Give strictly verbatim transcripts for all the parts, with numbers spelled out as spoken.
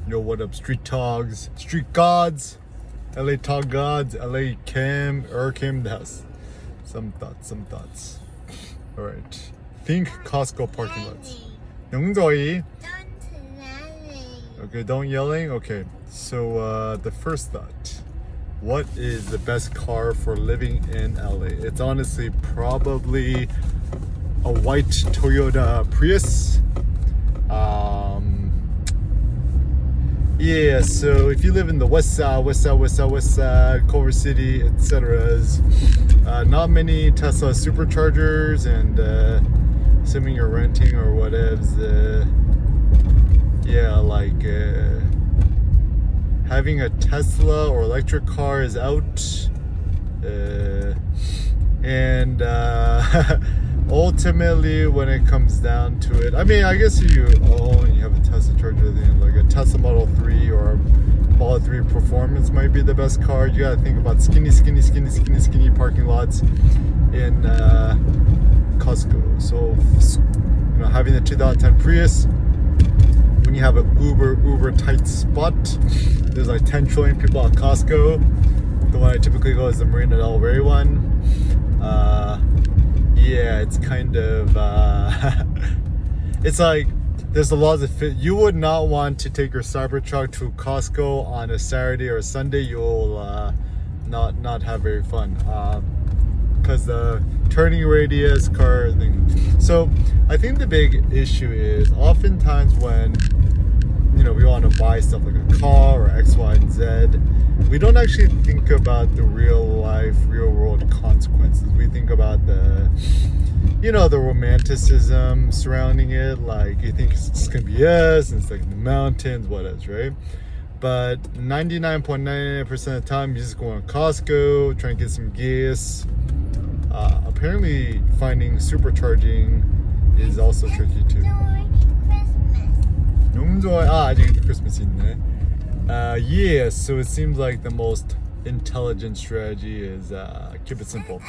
Yo, what up, street togs, street gods, L A tog gods, L A Kim, Ur Kim, that's some thoughts, some thoughts. All right, think Costco parking lots. 영조이. Okay, don't yelling. Okay, so uh, the first thought. What is the best car for living in L A? It's honestly probably a white Toyota Prius. Um, yeah, so if you live in the west side, west side, west side, west side, Culver City, et cetera, uh, not many Tesla superchargers, and uh, assuming you're renting or whatevs, uh, yeah, like uh, having a Tesla or electric car is out, uh, and uh, ultimately when it comes down to it, I mean, I guess if you own, you have a Tesla charger, then like a Tesla Model three or Model three Performance might be the best car. You gotta think about skinny, skinny, skinny, skinny, skinny parking lots in uh, Costco. So, you know, having the two thousand ten Prius, when you have an uber, uber tight spot, there's like ten trillion people at Costco. The one I typically go is the Marina Del Rey one. Uh, yeah, it's kind of, uh, it's like, there's the laws of fit. You would not want to take your Cybertruck to Costco on a Saturday or a Sunday. You'll uh, not not have very fun. Uh, because the turning radius, car thing. So I think the big issue is oftentimes when, you know, we want to buy stuff like a car or X, Y, and Z, we don't actually think about the real life, real world consequences. We think about the, you know, the romanticism surrounding it. Like, you think it's just gonna be us, and it's like the mountains, what else, right? But ninety-nine point nine nine percent of the time, you just go on Costco, trying to get some gas. Uh, apparently finding supercharging is also tricky too. 용조이, 아, 아직 Christmas 있네. Uh, yeah, so it seems like the most intelligent strategy is uh, keep it simple.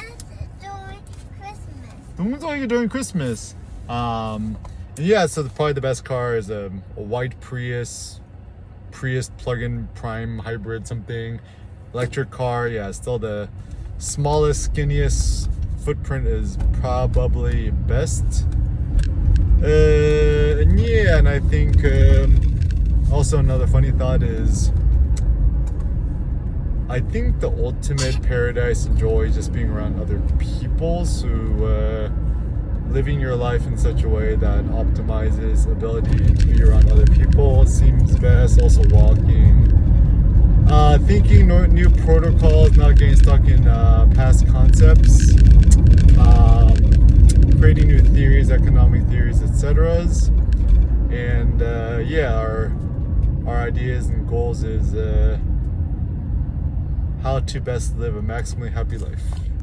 용조이 during Christmas. Um, yeah, so the, probably the best car is a, a white Prius, Prius plug-in prime hybrid something. Electric car, yeah, still the smallest, skinniest footprint is probably best. Uh, and yeah, and I think um, also another funny thought is I think the ultimate paradise and joy is just being around other people. So uh, living your life in such a way that optimizes ability to be around other people seems best. Also walking. Uh, thinking new protocols, not getting stuck in uh, past concepts, um, creating new theories, economic theories, et cetera. And uh, yeah, our our ideas and goals is uh, how to best live a maximally happy life.